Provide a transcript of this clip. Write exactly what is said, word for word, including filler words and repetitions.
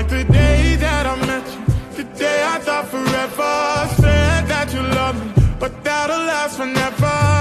like the day that I met you, the day I thought forever. Said that you love me, but that'll last forever.